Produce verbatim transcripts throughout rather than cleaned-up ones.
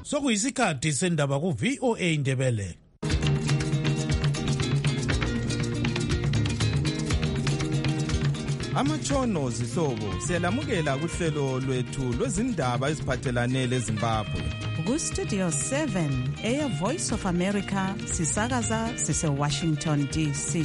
Sokuyisikhathi sendaba ku V O A Indebele. Amatshono zihlobo siyalamukela kuhlelo lwethu lwezindaba eziphathelane leZimbabwe. Ku Studio seven eya Voice of America sisakaza sise Washington D C.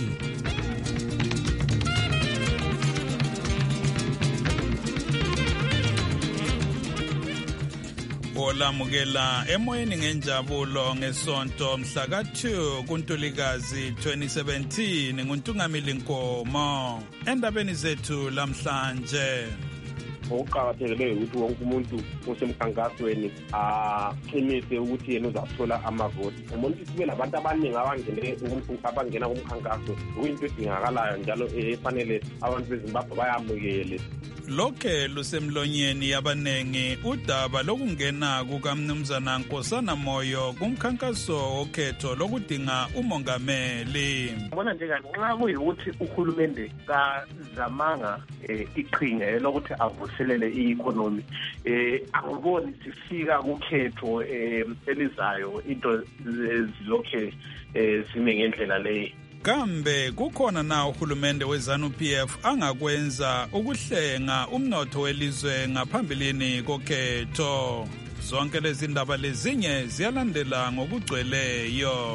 Olamukela emoyeni ngenjabulo ngesonto mhla ka two kuNtulikazi twenty seventeen nguNtungamili Nkomo endabeni zethu lamhlanje. Okuqakathekile ukuthi wonke umuntu osemkhankasweni aqinise ukuthi yena uzathola amavoti. Umuntu sibe labantu abaningi abangene abangena kumkhankaso kuyinto edingakalayo njalo efanele abantu beZimbabwe bayamukele. Lokhe lusemlonyeni yabanengi udaba lokungena kukaMnumzana Nkosana Moyo kumkhankaso okhetho lokudinga umongameli. Ngibona nje nxa kuyikuthi uhulumende kazamanga iqhinga lokuthi avuselele i-economy, angiboni sifika kukhetho elizayo into zilokhe zime ngendlela leyo. Kambe kukhona na uhulumende weZANU P F angakwenza ukuhlenga umnotho welizwe ngaphambilini kokhetho? Zonke lezi ndaba lezinye ziyalandela ngokugcweleyo.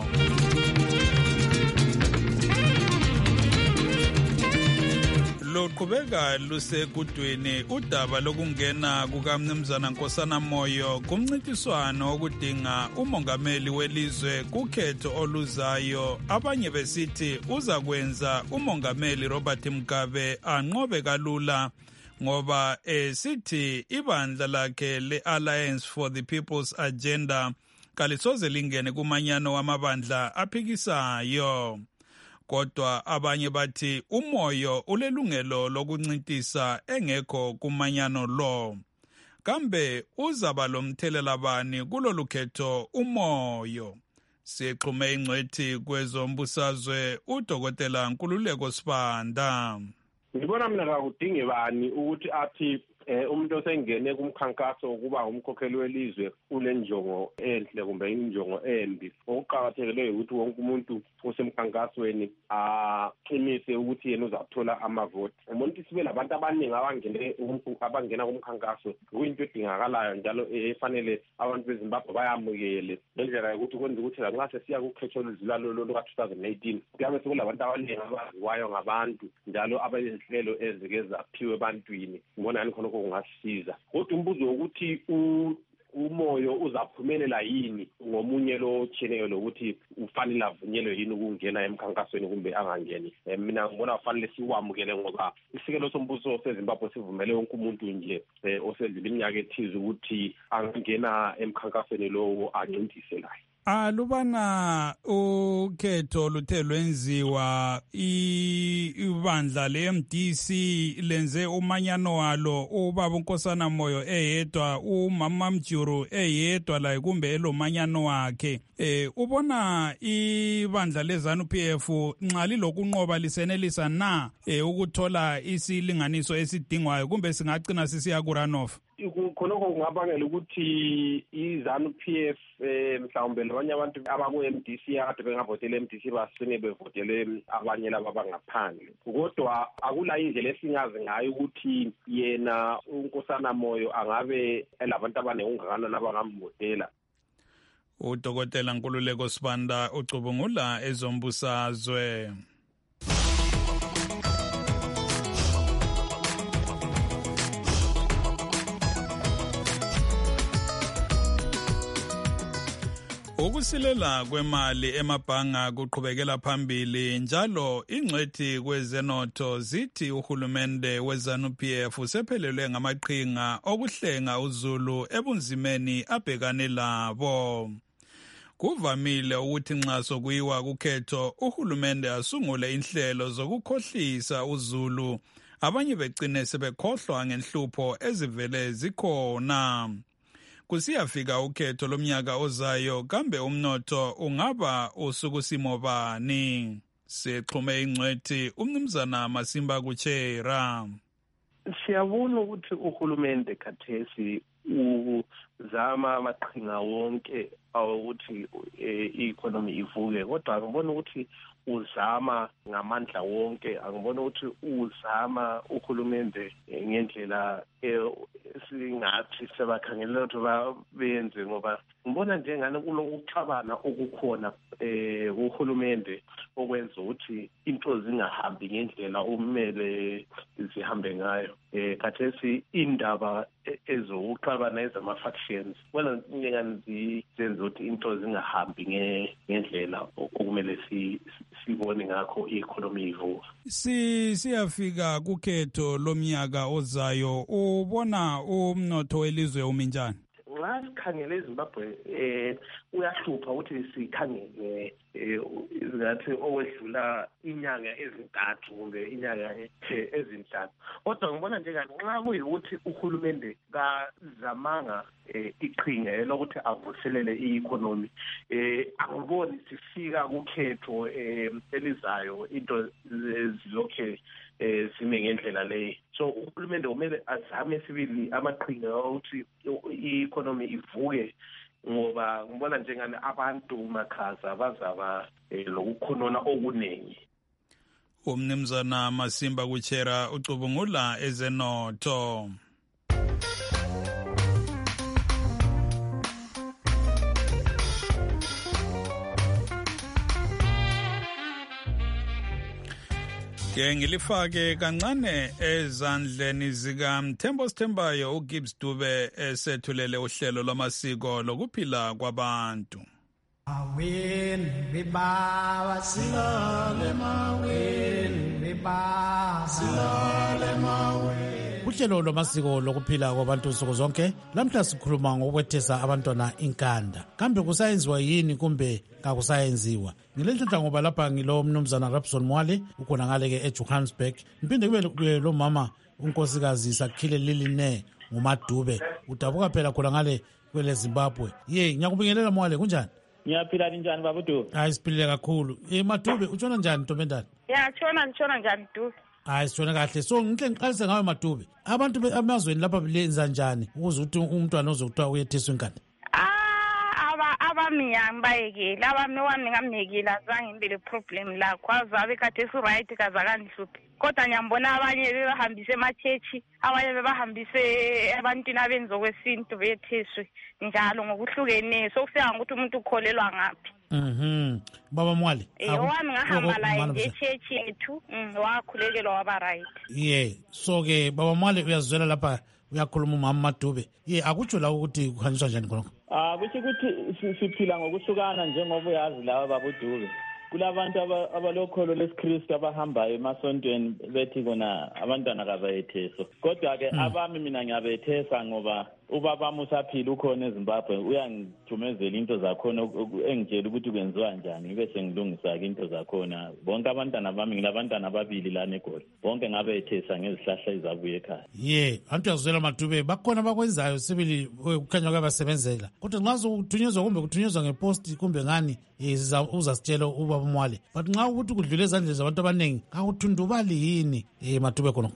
Luqhubeka lusekudweni udaba lokungena kukaMnumzana Nkosana Moyo kumncintiswano okudinga umongameli welizwe kukhetho oluzayo. Abanye besithi uza kwenza umongameli Robert Mugabe anqobe kalula ngoba esithi ibandla lakhe le-Alliance for the People's Agenda kalisoze lingene kumanyano wamabandla aphikisayo. Kodwa abanye bathi uMoyo ulelungelo lokuncintisa engekho kumanyano lo. Kambe uzaba lomthelela bani kulolu khetho uMoyo? Sixhume ingcwethi kwezombusazwe uDokotela Nkululeko Sibanda. Ngibona mina akudingi bani ukuthi athi umuntu osengene kumkhankaso ukuba umkhokheli welizwe unenjongo enhle kumbe injongo embi. Okuqakathekile ukuthi wonke umuntu osemkhankasweni aqinise ukuthi yena uzathola amavoti. Umuntu sibe labantu abaningi abangene abangena kumkhankaso kuyinto edingakalayo njalo efanele abantu beZimbabwe bayamukele. Ngendlela yokuthi kwenza ukuthi lanxa sesiya kukhetho oludlulayo lo ka two thousand eighteen kuyabe sekulabantu abaningi abaziwayo ngabantu njalo abayenhlelo ezike zaphiwe ebantwini. Ngibona khona kungasiza. Kodwa umbuzo ukuthi uMoyo uzaphumelela yini ngomunye lo cheneyo lokuthi ufanele avunyelwe yini ukungena emkhankasweni kumbe angangeni. Mina ngibona kufanele siwamukele ngoba isikelo sombuso seZimbabwe sivumele wonke umuntu nje osedlula iminyaka ethize ukuthi angena emkhankasweni lowo ancintise layo. Alubana ukhetho luthe lwenziwa ibandla le-M D C lenze umanyano walo ubaba uNkosana Moyo eyedwa umama Mjuru eyedwa la kumbe elomanyano wakhe. Eh ubona ibandla leZANU P F nxa lilokunqoba lisenelisa na ukuthola isilinganiso esidingwayo kumbe singagcina sisiya ku runoff? Khonokho kungabangela ukuthi iZANU P F mhlawumbe labanye abantu abaku-M D C akade bengavotele M D C basine bevotele abanye laba abangaphandle. Kodwa akula indlela esingazi ngayo ukuthi yena uNkosana Moyo angabe elabantu abaningi ungakanani abangamvotela. uDokotela Nkululeko Sibanda ucubungula ezombusazwe. Ukusilela kwemali emabhanga kuqhubekela phambili njalo ingcwethi kwezenotho zithi uhulumende weZANU P F usephelelwe ngamaqhinga okuhlenga uZulu ebunzimeni abhekane labo. Kuvamile ukuthi nxa sokuyiwa kukhetho uhulumende asungule inhlelo zokukhohlisa uZulu, abanye begcine sebekhohlwa ngenhlupho ezivele zikhona. Kusiyafika ukhetho lomnyaka ozayo kambe umnotho ungaba usukusimo bani? Sixhume ingcwethi uMnumzana Masimba Kuchera. Siyabona ukuthi uhulumende khathesi zama amaqhinga wonke awukuthi i-economy ivuke, kodwa ngibona ukuthi uzama ngamandla wonke. Angibona ukuthi uzama uhulumende ngendlela singathi sebakhangelela ukuthi benze, ngoba ngibona njengani kulokuxabana okukhona eh uhulumende okwenza ukuthi into zingahambi ngendlela umele zihambe ngayo. Eh kathesi indaba ezokuxabana ezama factions wena njengani zenza ukuthi into zingahambi ngendlela okumele si sibone ngakho i-economy ivuka. Si siyafika kukhetho lomnyaka ozayo, ubona umnotho welizwe uminjani? Nxa sikhangele eZimbabwe eh uyahlupha ukuthi sikhangele izingathi owedlula inyanga ezintathu kumbe inyanga ezinhlanu, kodwa ngibona njengani nxa kuyikuthi uhulumende kazamanga iqhinga lokuthi avuselele i-economy, eh angiboni sifika kukhetho elizayo into zilokhe eh sime ngendlela leyo. So uhulumende kumele azame sibili amaqhinga ukuthi i-economy ivuke, ngoba ngibona njengani abantu makhaza bazaba lokukhonona okuningi. Umnumzana Masimba Kuchera ucubungula ezenotho. Ke ngilifake kancane ezandleni zika Mthembo Sithembayo uGibbs Dube esethulele uhlelo lwamasiko lokuphila kwabantu. Awin biba silale mawin biba silale mawin. Uhlelo lwamasiko lokuphila kwabantu nsuku zonke lamhla sikhuluma ngokwethesa abantwana inkanda. Kambe kusayenziwa yini kumbe kakusayenziwa? Ngilenhlanhla ngoba lapha ngilo mnumzana Rapson Mwale ukhona ngale ke eJohannesburg. Ngiphinde kube lo mama unkosikazi Sakhile Liline nguMadube udabuka phela khona ngale kwele Zimbabwe. Ye ngiyakubingelela Mwale, kunjani? Ngiyaphila njani baba Dube? Hayi siphile kakhulu. Eh Madube utshona njani Ntombendala? Ya tshona tshona njani Dube? Hayi sitshona kahle. So ngihle ngiqalise ngawe Madube. Abantu bemazweni lapha lenza njani ukuze ukuthi umntwana ozokuthiwa uyethiswa inkanda? Abamnyama bayekela abami wami ngamnekela zange ngibele problem la kwazabe kade si right kazakandihluphi, kodwa ngiyambona abanye bebahambise emachechi, abanye bebahambise abantwini abenzo kwesintu bethiswe njalo ngokuhlukene. So kufika ukuthi umuntu ukholelwa ngaphi. Mhm. Baba Mwale. Eh wami ngahamba la nje church yethu, wakhulekelwa waba right. Yeah. So ke Baba Mwale uyazwela lapha uyakhuluma uMama Madube. Ye akutsho la ukuthi kuhanjiswa njani khona? Ah kuthi ukuthi siphila ngokuhlukana njengoba uyazi lawa baba Dube. Kulabantu abalokholo lesikristu abahambayo emasontweni bethi kona abantwana kabayetheso. Kodwa ke abami mina ngiyabethesa ngoba ubaba musaphila ukhona eZimbabwe uyangithumezela into zakhona engitshela ukuthi kwenziwa njani ngibe sengilungisa ke into zakhona. Bonke abantwana bami ngilabantwana ababili lana eGoli. Bonke ngabethesa ngezihlahla ezabuye ekhaya. Yeah, abantu yazwela Madube bakhona bakwenzayo sibili ukukhanya kwabasebenzela. Kodwa nxa ukuthunyezwa kumbe kuthunyezwa ngepost kumbe ngani uzasitshela ubaba Mwale. But nxa ukuthi kudlule ezandleni zabantu abaningi akuthundubali yini eh Madube khona?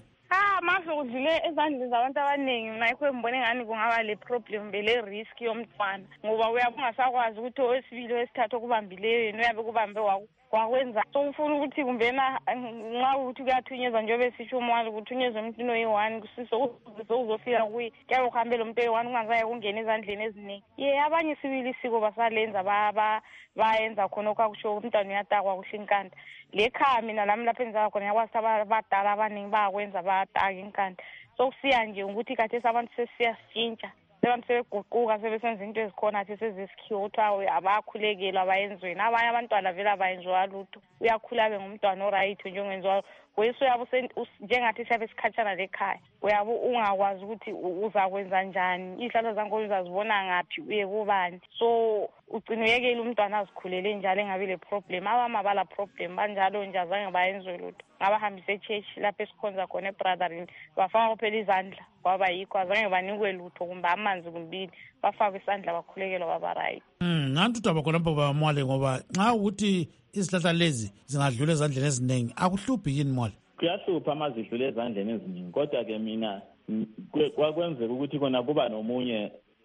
Kudlule ezandleni zabantu abaningi mina yikho ngibone ngani kungaba le problem bele risk yomntwana, ngoba uyabunga sakwazi ukuthi owesibili wesithathu okubambileyo yena uyabe kubambe wakwenza. So ufuna ukuthi kumbena nxa ukuthi kuyathunyezwa njengoba sisho uMwale kuthunyezwa umuntu oyi-one kusiso uzofika kuye kuyabe kuhambela umuntu oyi-one kungazaye kungena ezandleni eziningi. Ye abanye sibili isiko basalenza baba bayenza khona okwakusho umntwana uyatakwa kuhle inkanda. Lekhaya mina lami lapha enza khona yakwazi abadala abaningi bayakwenza bayataka inkanda. So kusiya nje ukuthi khathesi abantu sesiyasitshintsha, abantu sebeguquka sebesenza into ezikhona athi sezesikhiwa ukuthi abakhulekelwa abayenzweni. Abanye abantwana vele abayenziwa lutho, uyakhula abe ngumntwana oright njengenziwa wese uyabe njengathi siyabe sikhatshana lekhaya, uyabe ungakwazi ukuthi uzakwenza njani, ihlahla zankolo uzazibona ngaphi uye kubani. So ugcina uyekela umntwana azikhulele njalo engabe le problem. Abama bala problem banjalo nje azange bayenzwe lutho. Ngabahambise echurch lapho esikhonza khona eBrotherin bafaka phela izandla kwaba yikho azange banikwe lutho kumbe amanzi kumbili, bafaka isandla bakhulekelwa baba right. Mm nantu taba khona baba Mwale ngoba nxa ukuthi izihlahla lezi zingadlula ezandleni eziningi akuhluphi yini Mwale? Kuyahlupha amazidlule ezandleni eziningi, kodwa ke mina kwakwenzeka ukuthi kona kuba nomunye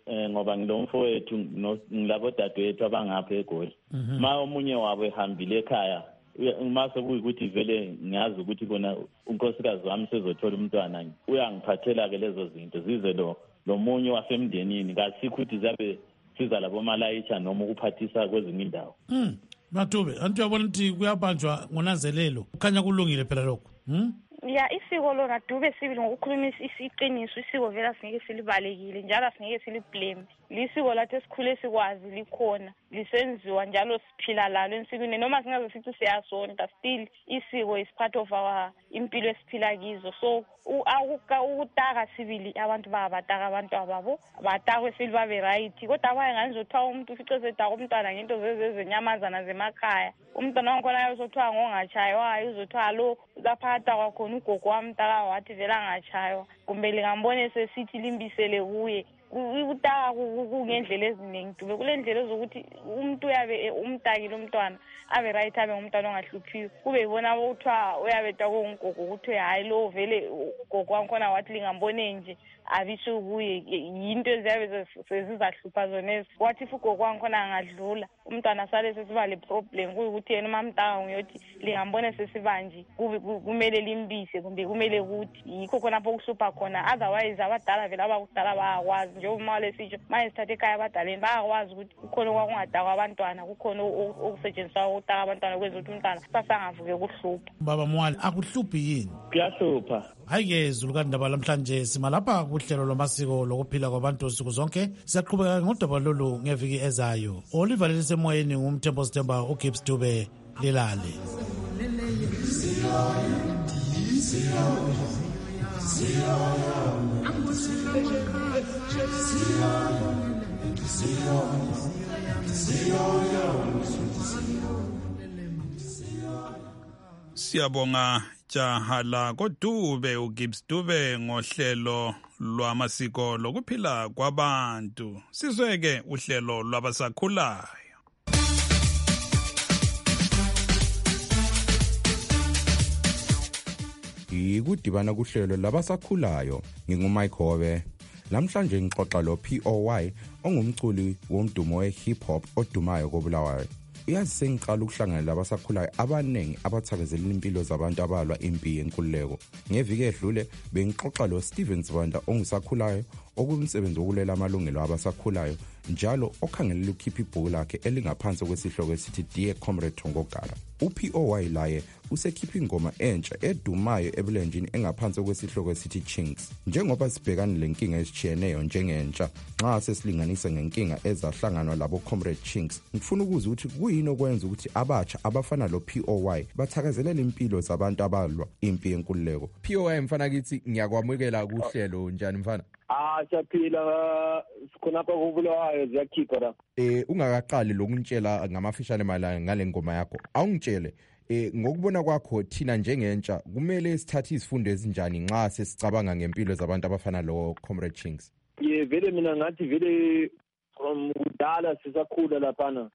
eh ngoba ngilomfowethu ngilabo dadewethu abangapha eGoli ma omunye wabo ehambile ekhaya mase kuyikuthi vele ngiyazi ukuthi kona unkosikazi wami sezothola umntwana uyangiphathela ke lezo zinto zize lo lo munye wasemndenini kasikho ukuthi zabe siza labo malayitsha noma ukuphathisa kwezinye indawo. Mm. Matube, antu yabona ukuthi kuyabanjwa ngonanzelelo. Kukhanya kulungile phela lokho. Mm? Ya isiko lona Dube sibili ngokukhuluma isiqiniso isiko vela singeke silibalekile njalo singeke siliblame. Lisiko lathi esikhule sikwazi likhona lisenziwa njalo siphila lalo ensikweni noma singaze sithi siyasonta still isiko is part of our impilo esiphila kizo so akuka ukutaka sibili abantu babataka abantu ababo batakwe silibabe right kodwa kwaye nganizothiwa umuntu ufice setaka umntwana ngento zezenyamazana zemakhaya umntwana wakhona ayosothiwa ngongatshaywayo uzothiwa lo zaphatha kwakhona ugogo wamtaka wathi vela angachaywa kumbe lingambone sesithi limbisele kuye ukutaka kungendlela eziningi Dube kulendlela ezokuthi umuntu uyabe umtakile umntwana abe right abe ngumntwana ongahluphiyo kube ibona ukuthiwa uyabeta kongogo ukuthi hayi lo vele ugogo wakhona wathi lingambone nje abisho kuye into eziyabe sezizahlupha zonezi wathi ugogo wakhona angadlula umntwana sale sesiba le problem kuyikuthi yena mamtaka ngiyothi lingambone sesibanje kumele limbise kumbe kumele ukuthi yikho khona lapho kuhlupha khona otherwise abadala vele abakudala bayakwazi njengoba manje sisho manje sithathe ekhaya abadaleni bayakwazi ukuthi kukhona okwakungadakwa abantwana kukhona okusetshenziswa ukutaka abantwana kwenza ukuthi umntwana sasangavuke kuhlupha. Baba Mwali akuhluphi yini? Kuyahlupha. Hayi ke zulukandaba lamhlanje simalapha kuhlelo lomasiko lokuphila kwabantu usuku zonke siyaqhubeka ngodaba lolu ngeviki ezayo. Oliver lisemoyeni ngumthembo Sithemba uGibbs Dube lilale. Siyabonga jahala koDube uGibbs Dube ngohlelo lwamasiko lokuphila kwabantu. Sizweke uhlelo lwabasakhulayo. Ikudibana kuhlelo labasakhulayo ngingumike Hobe. Namhlanje ngixoxa lo P O Y ongumculi womdumo we-hip hop odumayo koBulawayo. Uyazi sengiqala ukuhlangana labasakhulayo abanengi abathakazelela impilo zabantu abalwa impi yenkululeko. Ngeviki edlule bengixoxa lo Steven Sibanda ongusakhulayo okumsebenzi wokulela amalungelo abasakhulayo njalo okhangelela ukhipha ibhuku lakhe elingaphansi kwesihloko esithi Dear Comrade Thongogara. U-P O Y laye usekhipha ingoma entsha edumayo ebulenjini engaphansi kwesihloko esithi Chinks. Njengoba sibhekana lenkinga esichiyeneyo njengentsha nxa sesilinganisa ngenkinga ezahlanganwa labo Comrade Chinks, ngifuna ukuza ukuthi kuyini okwenza ukuthi abatsha abafana lo P O Y bathakazelela impilo zabantu abalwa impi yenkululeko. P O Y mfana kithi ngiyakwamukela kuhlelo njani mfana? Ah siyaphila sikhonapha kuBulawayo ziyakhipha la. Eh ungakaqali lokuntshela ngamafishane malanga ngale ngoma yakho. Awungitshele eh ngokubona kwakho thina njengentsha kumele sithathe izifundo ezinjani nxa sesicabanga ngempilo zabantu abafana lo Comrade Chinks? Ye vele mina ngathi vele from kudala sisakhula laphana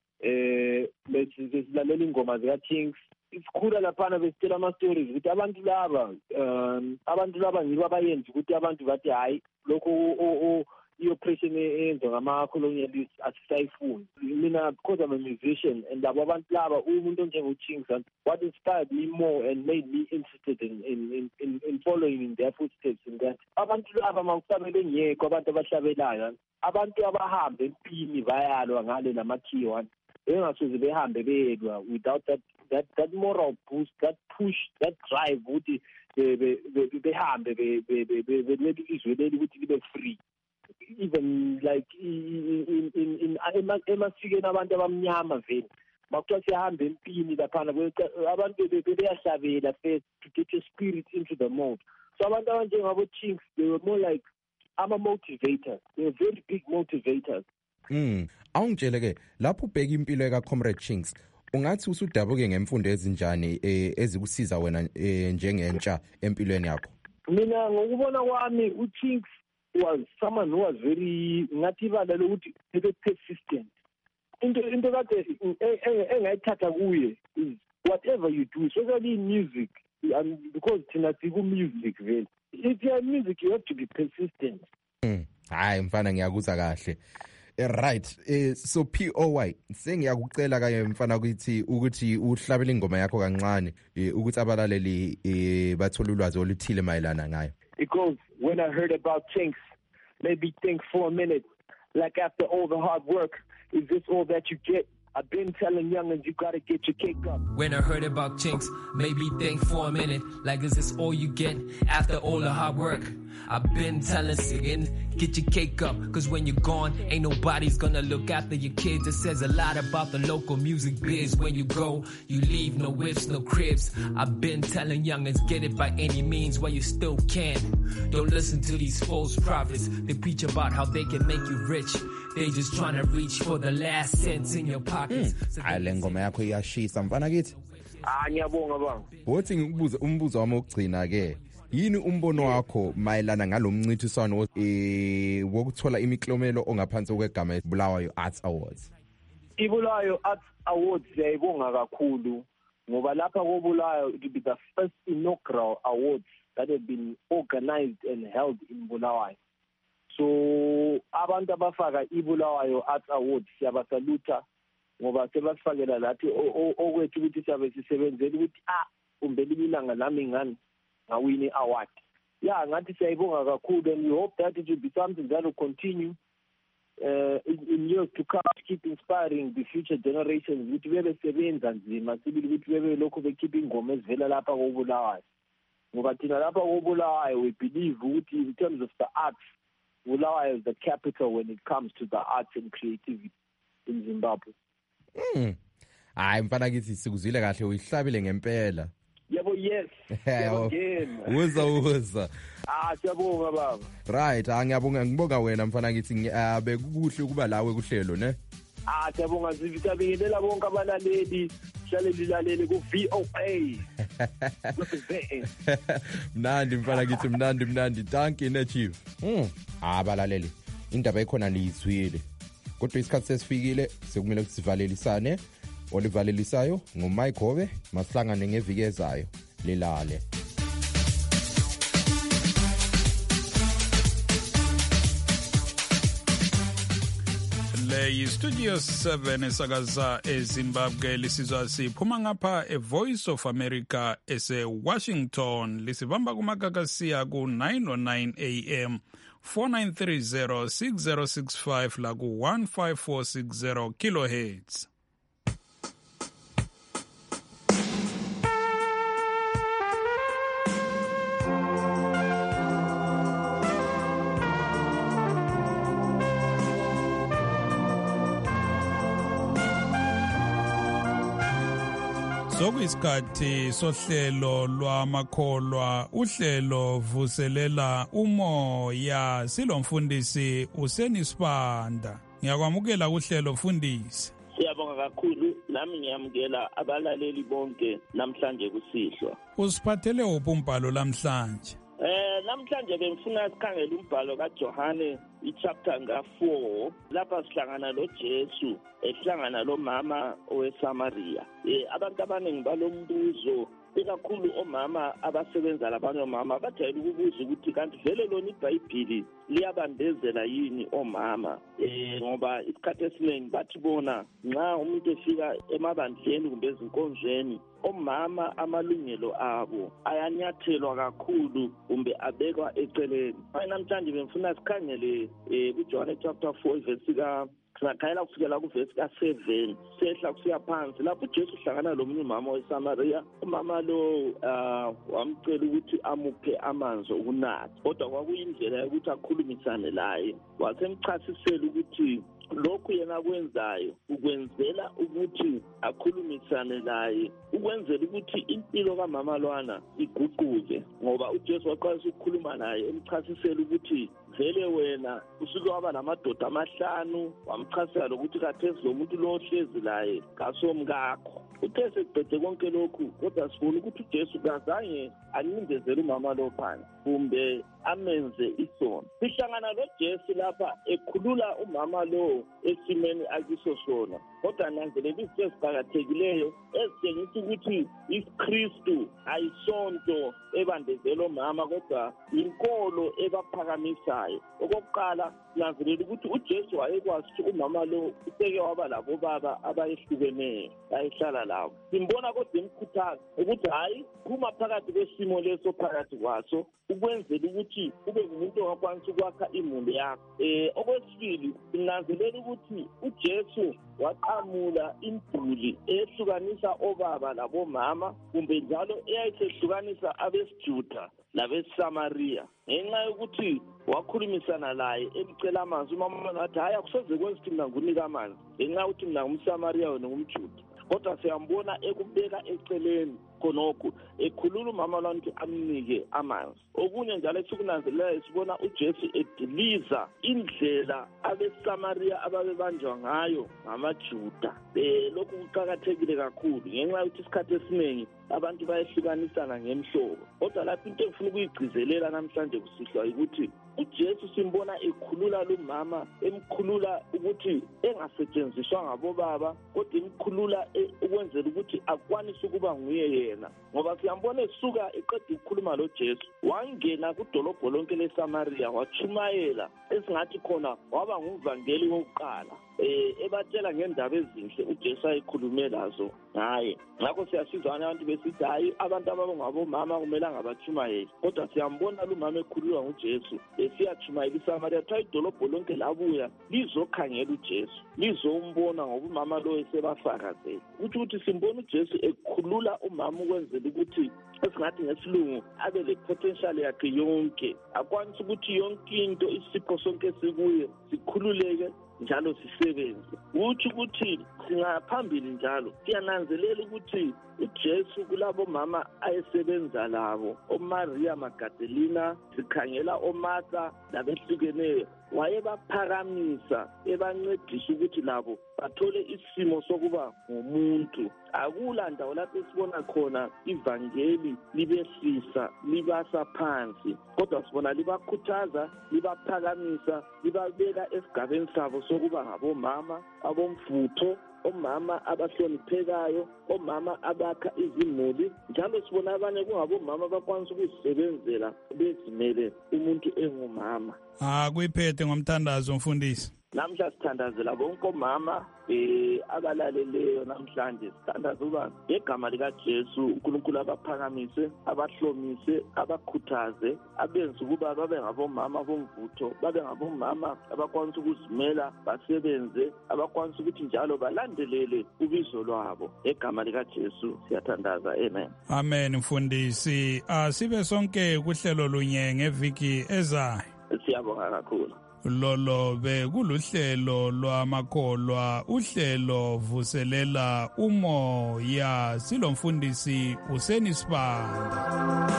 eh besilalela ingoma zika Chinks isikhula laphana besitshela ama stories ukuthi abantu laba um abantu laba ngibo abayenza ukuthi abantu bathi hayi lokho i-oppression eyenziwa ngama-colonialists asisayifuni. Mina because I'm a musician and labo abantu laba umuntu onjengo-Chinks what inspired me more and made me interested in in in, in following in their footsteps in that abantu laba makusabele ngekho abantu abahlabelayo abantu abahambe empini bayalwa ngale namakhiwa engasoze behambe beyedwa without that that that moral boost, that push, that drive ukuthi behambe belethe izwe leli ukuthi libe free. Even like in in in emasikeni abantu abamnyama vele bakuthiwa siyahambe empini laphana abantu beyahlabela first to get your spirit into the mode. So abantu abanjengabo Chinks, they were more like ama motivators. They were very big motivators. Mm. Awungitshele ke lapho ubheka impilo eka Comrade Chinks ungathi usudabuke ngemfundo ezinjani ezikusiza wena njengentsha empilweni yakho? Mina ngokubona kwami uChinks was someone who was very ngathi balalo ukuthi very persistent. Into into kade engayithatha kuye is whatever you do, especially in music, and because thina siku music vele. If you are music you have to be persistent. Mm. Hayi mfana ngiyakuzwa kahle. Right, eh so P O Y sengiyakucela kanye mfana kuthi ukuthi uhlabele ingoma yakho kancane ukuthi abalaleli eh bathola ulwazi oluthile mayelana ngayo. It goes, when I heard about Chinks, made me think for a minute, like after all the hard work, is this all that you get? I've been telling youngins you gotta get your cake up. When I heard about Chinks, made me think for a minute, like is this all you get after all the hard work? I've been telling singing, get your cake up, cause when you're gone, ain't nobody's gonna look after your kids. It says a lot about the local music biz. When you go, you leave no whips, no cribs. I've been telling youngins, get it by any means while you still can. Don't listen to these false prophets. They preach about how they can make you rich. They just trying to reach for the last cents in your pockets. Hayi le ngoma yakho iyashisa mfana kithi. Ah ngiyabonga baba. Wothi ngikubuza umbuzo wami ogcina ke. Yini umbono wakho mayelana ngalomncintiswano eh wokuthola imiklomelo ongaphansi kwegama eBulawayo Arts Awards? iBulawayo Arts Awards yayibonga kakhulu ngoba lapha koBulawayo it will be the first inaugural awards that have been organized and held in Bulawayo. So abantu abafaka iBulawayo Arts Awards siyabasaluta ngoba sebasifakela lathi okwethu ukuthi siyabe sisebenzele ukuthi ah kumbe libilanga nami ngani ngawini award. Yeah, ngathi siyayibonga kakhulu and we hope that it will be something that will continue uh, in, in years to come to keep inspiring the future generations ukuthi bebe sebenza nzima sibili ukuthi bebe lokho bekhipha ingoma ezivela lapha koBulawayo. Ngoba thina lapha koBulawayo we believe ukuthi in terms of the arts Bulawayo is the capital when it comes to the arts and creativity in Zimbabwe. Mm. Hayi mfana kithi sikuzwile kahle uyihlabile ngempela. Yebo yes. Yebo uza uza. Ah siyabonga baba. Right, angiyabonga ngibonga wena mfana kithi bekukuhle ukuba lawe kuhlelo ne. Ah siyabonga sivitabelela bonke abalaleli hlale lilalele ku V O A. Mnandi mfana kithi mnandi mnandi thank you ne chief. Mm. Abalaleli indaba ekhona niyizwile. Kodwa isikhathi sesifikile sekumele ukuthi sivalelisane. Olivalelisayo nguMike Hobe masihlangane ngeviki ezayo lilale. Le yi-Studio seven esakaza eZimbabwe lisizwa siphuma ngapha eVoice of America ese-Washington lisibamba kumakakasiya ku-nine oh nine A M four nine three zero six zero six five la ku-one five four six zero kilohertz. Sokuyisikhathi sohlelo lwamakholwa uhlelo vuselela umoya silomfundisi usenisibanda ngiyakwamukela kuhlelo mfundisi. Siyabonga kakhulu nami ngiyamukela abalaleli bonke namhlanje kusihlwa. Usiphathele uphi umbhalo namhlanje? Eh namhlanje bengifuna sikhangele umbhalo kaJohane ichapter nga four lapha sihlangana loJesu ehlangana lo mama oweSamaria. Eh abantu abaningi balombuzo ikakhulu omama abasebenza labanye omama bajayele ukubuza ukuthi kanti vele lona iBhayibhili liyabandezela yini omama eh ngoba isikhathi esiningi bathi bona nxa umuntu efika emabandleni kumbe ezinkonzweni omama amalungelo abo ayanyathelwa kakhulu kumbe abekwa eceleni. Namhlanje bengifuna sikhangele eh kuJohane chapter four verse ka Sikhayela kufikela kuvesi ka seven sehla kusiya phansi lapho uJesu uhlangana lomunye umama weSamaria. Umama lo uh, wamcela ukuthi amuphe amanzi okunatha kodwa kwakuyindlela yokuthi akhulumisane laye. Wasemchasisela ukuthi lokhu yena kwenzayo ukwenzela ukuthi akhulumisane laye ukwenzela ukuthi impilo kamama lwana iguquke ngoba uJesu waqalisa ukukhuluma naye emchasisela ukuthi vele wena usuke waba namadoda amahlanu wamchasisela ukuthi kathesi lo muntu lo ohlezi laye kasomkakho. Uthe seqede konke lokhu kodwa sifuna ukuthi uJesu kazange ancindezele umama lo phansi kumbe amenze isono. Sihlangana loJesu lapha ekhulula umama lo esimeni akiso sona. Kodwa nanzelela izinto eziqakathekileyo ezitshengisa ukuthi iKristu ayisonto ebandezela umama kodwa inkolo ebaphakamisayo. Okokuqala nanzelela ukuthi uJesu wayekwazi ukuthi umama lo useke waba labo baba abayehlukeneyo ayehlala labo. Simbona kodwa imkhuthaza ukuthi hayi kuma phakathi kwesimo leso phakathi kwaso ukwenzela ukuthi ube ngumuntu ongakwanisa ukwakha imuli yakho. Eh okwesibili sinanzelela ukuthi uJesu waqamula imduli ehlukanisa obaba labomama kumbe njalo eyayihlukanisa abesiJuda labeSamaria. Ngenxa yokuthi wakhulumisana laye emcela amazwi umama ngathi hayi akusoze kwenze ukuthi mina ngunika amanzi ngenxa yokuthi mina ngumSamaria wena ngumJuda. Kodwa siyambona ekubeka eceleni khonokho ekhulula umama lonke amnike amanzi. Okunye njalo esikunanzelelayo sibona uJesu ediliza indlela abeSamaria ababebanjwa ngayo ngamaJuda. Eh lokhu kuqhakathekile kakhulu ngenxa yokuthi isikhathi esiningi abantu bayehlukanisana ngemhlobo. Kodwa lapho into engifuna ukuyigcizelela namhlanje kusihlwa ukuthi uJesu simbona ekhulula lo mama emkhulula ukuthi engasetshenziswa ngabobaba kodwa emkhulula ukwenzela ukuthi akwanise ukuba nguye yena. Ngoba siyambona esuka eqeda ukukhuluma lo Jesu wangena kudolobho lonke leSamaria wachumayela esingathi khona waba ngumvangeli wokuqala eh ebatshela ngendaba ezinhle uJesu ayikhulume lazo ngaye. Ngakho siyasizwana abantu besithi hayi abantu ababongabomama kumele angabachumayeli kodwa siyambona lo mama ekhululwa nguJesu esiyachumayela iSamaria thayi idolobho lonke labuya lizokhangela uJesu lizombona ngoba umama lo esebafakazela ukuthi ukuthi simbona uJesu ekhulula umama ukwenzela ukuthi esingathi ngesilungu abe le potential yakhe yonke akwanise ukuthi yonke into isipho sonke sikuye sikhululeke njalo sisebenze. Uthi ukuthi singaphambili njalo siyananzelela ukuthi uJesu kulabo mama ayesebenza labo oMaria Magdalena sikhangela oMartha labehlukeneyo wayebaphakamisa ebancedisa ukuthi labo bathole isimo sokuba ngumuntu. Akula ndawo lapho sibona khona ivangeli libehlisa libasa phansi kodwa sibona libakhuthaza libaphakamisa libabeka esigabeni sabo sokuba ngabomama abomfutho omama abahloniphekayo omama abakha izimuli njalo sibona abanye kungabomama abakwanisa ukuzisebenzela bezimele umuntu engumama. Ah kuyiphethe ngomthandazo mfundisi. Namhla sithandazela bonke omama eh abalaleleyo namhlanje sithandaza uba ngegama likaJesu uNkulunkulu abaphakamise abahlomise abakhuthaze abenze ukuba babe ngabomama bomvutho babe ngabomama abakwanisa ukuzimela basebenze abakwanisa ukuthi njalo balandelele ubizo lwabo ngegama likaJesu siyathandaza amen. Amen mfundisi. Asibe sonke kuhlelo lunye ngeviki ezayo. Siyabonga kakhulu. Lolo bekuluhlelo lwamakholwa uhlelo vuselela umoya silomfundisi Useni Sibanda.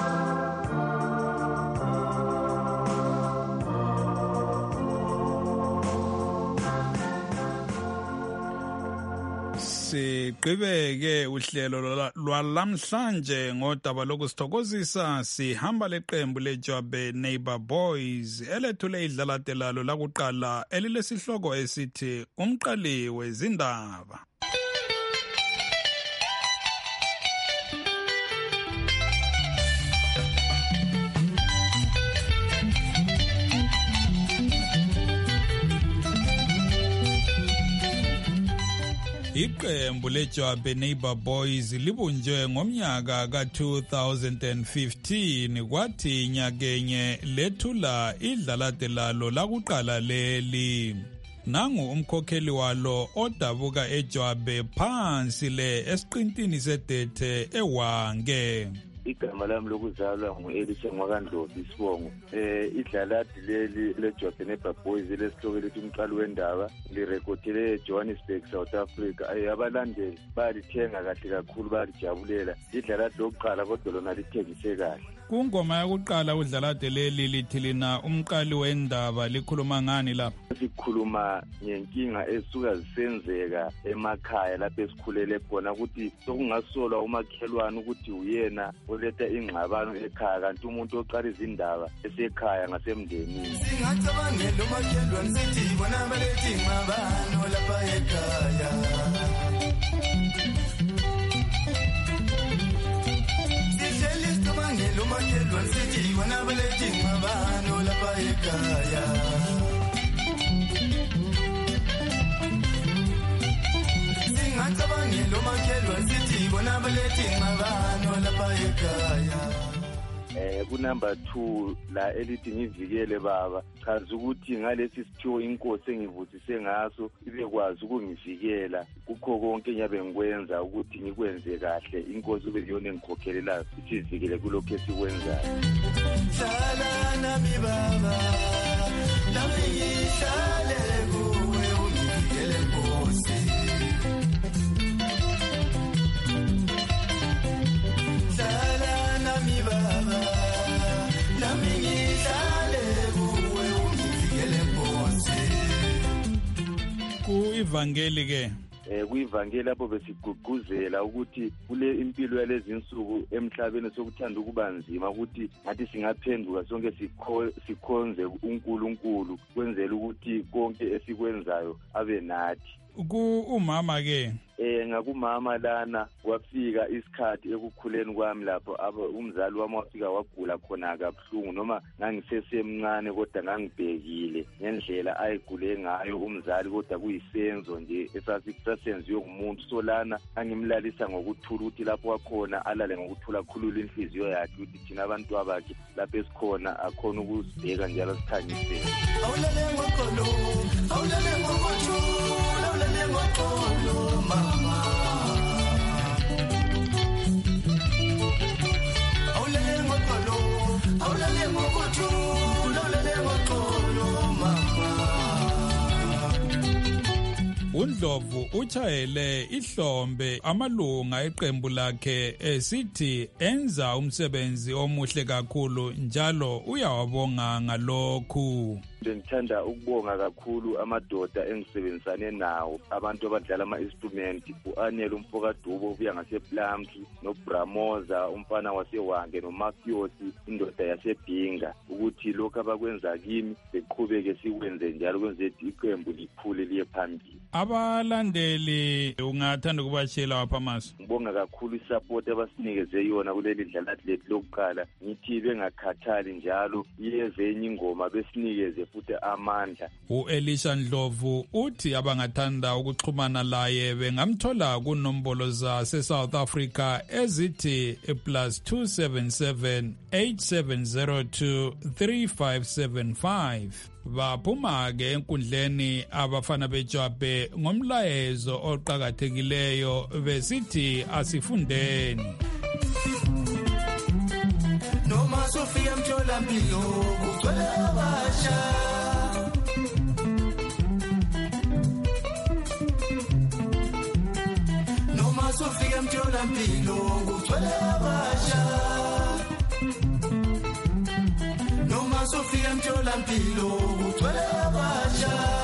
Siqhubeke uhlelo lwalamhlanje ngodaba lokusithokozisa sihamba leqembu leJwabe Neighbor Boys elethule idlalate lalo lakuqala elilesihloko esithi umqali wezindaba. Iqembu leJwabe Neighbor Boys libunjwe ngomnyaka ka two thousand fifteen kwathi nyakenye lethula idlalate lalo lakuqala leli. Nangu umkhokheli walo odabuka eJwabe phansi le esiqintini sedethe ewange. Igama lami lokuzalwa ngu-Elisha Mwakandlovu Sibongo. Eh idlalati leli leJwabe Neighbor Boys lesihloko lethi umqali wendaba lirekhodile eJohannesburg South Africa. Eh abalandeli balithenga kahle kakhulu balijabulela. Idlalati lokuqala kodwa lona lithengise kahle. Kungoma yakuqala udlala deleli lithi lina umqali wendaba likhuluma ngani lapha? Sikhuluma ngenkinga esuka zisenzeka emakhaya lapho esikhulele khona ukuthi sokungasolwa umakhelwane ukuthi uyena oletha ingxabano ekhaya kanti umuntu oqala izindaba esekhaya ngasemndenini. Singacabangela umakhelwane sithi bona balethi ingxabano lapha ekhaya. Umakhelwane sithi bona balethi ingxabano lapha ekhaya. Singacabangela umakhelwane sithi bona balethi ingxabano lapha ekhaya. Eh ku number two la elithi ngivikele baba chaza ukuthi ngalesi sithiyo inkosi engivusise ngaso ibekwazi ukungivikela kukho konke ngiyabe ngikwenza ukuthi ngikwenze kahle inkosi ube yona engikhokhelela isivikele kulokho esikwenzayo. Hlala nami baba nami ngihlale kuwe ungivikele nkosi. Hlala nami baba nami ngihlale kuwe ungivikele nkosi. Ku ivangeli ke eh kuivangeli lapho besigqugquzela ukuthi kule impilo yalezi insuku emhlabeni sokuthanda ukuba nzima ukuthi ngathi singaphenduka sonke sikhonze uNkulunkulu kwenzela ukuthi konke esikwenzayo abe nathi. Ku umama ke eh ngakumama lana wafika isikhathi ekukhuleni kwami lapho umzali wami wafika wagula khona kabuhlungu noma ngangisesemncane kodwa ngangibhekile ngendlela ayigule ngayo umzali kodwa kuyisenzo nje esasisenziwe ngumuntu solana angimlalisa ngokuthula ukuthi lapho wakhona alale ngokuthula khulula inhliziyo yakhe ukuthi thina abantu abakhe lapho esikhona akhona ukusibheka njalo sikhanyisele. Awulale ngokholo awulale ngokuthula awulale ngokholo mama. Awulale ngokholo awulale ngokuthula awulale ngokholo mama. uNdlovu uchayele ihlombe amalunga eqembu lakhe esithi enza umsebenzi omuhle kakhulu njalo uyawabonga ngalokhu. Ngithanda ukubonga kakhulu amadoda engisebenzisane nawo abantu abadlala ama-instrument u-Anel umfokadubo ubuya ngasePlumtree noBramoza umfana wasewange noMafiosi indoda yasebhinga ukuthi lokho abakwenza kimi beqhubeke sikwenze njalo kwenze iqembu likhule liye phambili. Abalandeli ungathanda ukubashela waphamaso? Ngibonga kakhulu isupport abasinikeze yona kuleli dlala lethu lokuqala ngithi bengakhathali njalo yeze enye ingoma besinikeze futhi amandla. U-Elisha Ndlovu uthi abangathanda ukuxhumana laye bengamthola kunombolo zase-South Africa ezithi plus two seven seven eight seven zero two three five seven five. Baphuma-ke enkundleni abafana beJwabe ngomlayezo oqakathekileyo besithi asifundeni. Noma sofika emtholampilo kugcwele abasha. Noma sofika emtholampilo kugcwele abasha. Noma sofika emtholampilo kugcwele abasha.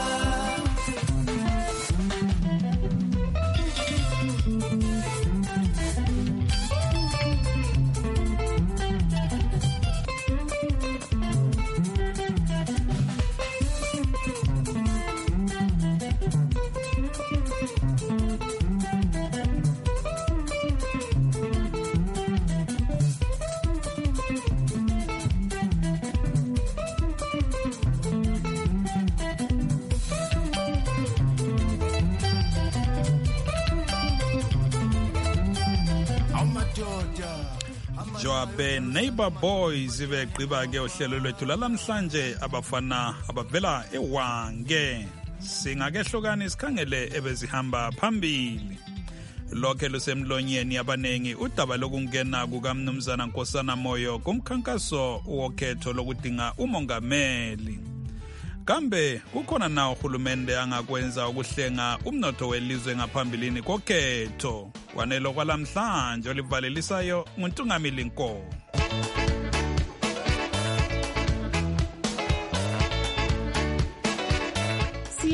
Jwabe Neighbor Boys begqiba ke uhlelo lwethu lalamhlanje abafana abavela ewange singakehlukani sikhangele ebezihamba phambili lokho lusemlonyeni abanengi udaba lokungena kukaMnumzana Nkosana Moyo kumkhankaso wokhetho lokudinga umongameli. Kambe kukhona na uhulumende angakwenza ukuhlenga umnotho welizwe ngaphambilini kokhetho. Wanelo kwalamhlanje olivalelisayo nguNtungamili Nkomo.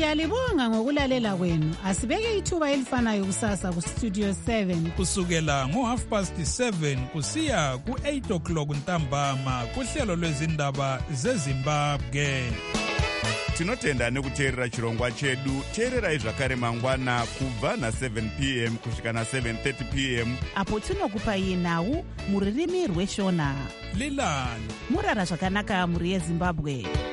Siyalibonga ngokulalela kwenu. Asibeke ithuba elifanayo kusasa kustudio seven. Kusukela ngo half past seven kusiya ku eight o'clock ntambama kuhlelo lwezindaba zeZimbabwe. Tinotenda nekuteerera chirongwa chedu. Teererai zvakare mangwana kubva na seven p m kusvika na seven thirty p m apo tinokupai nhau muririmi rweshona. Lilani murara zvakanaka muri yeZimbabwe.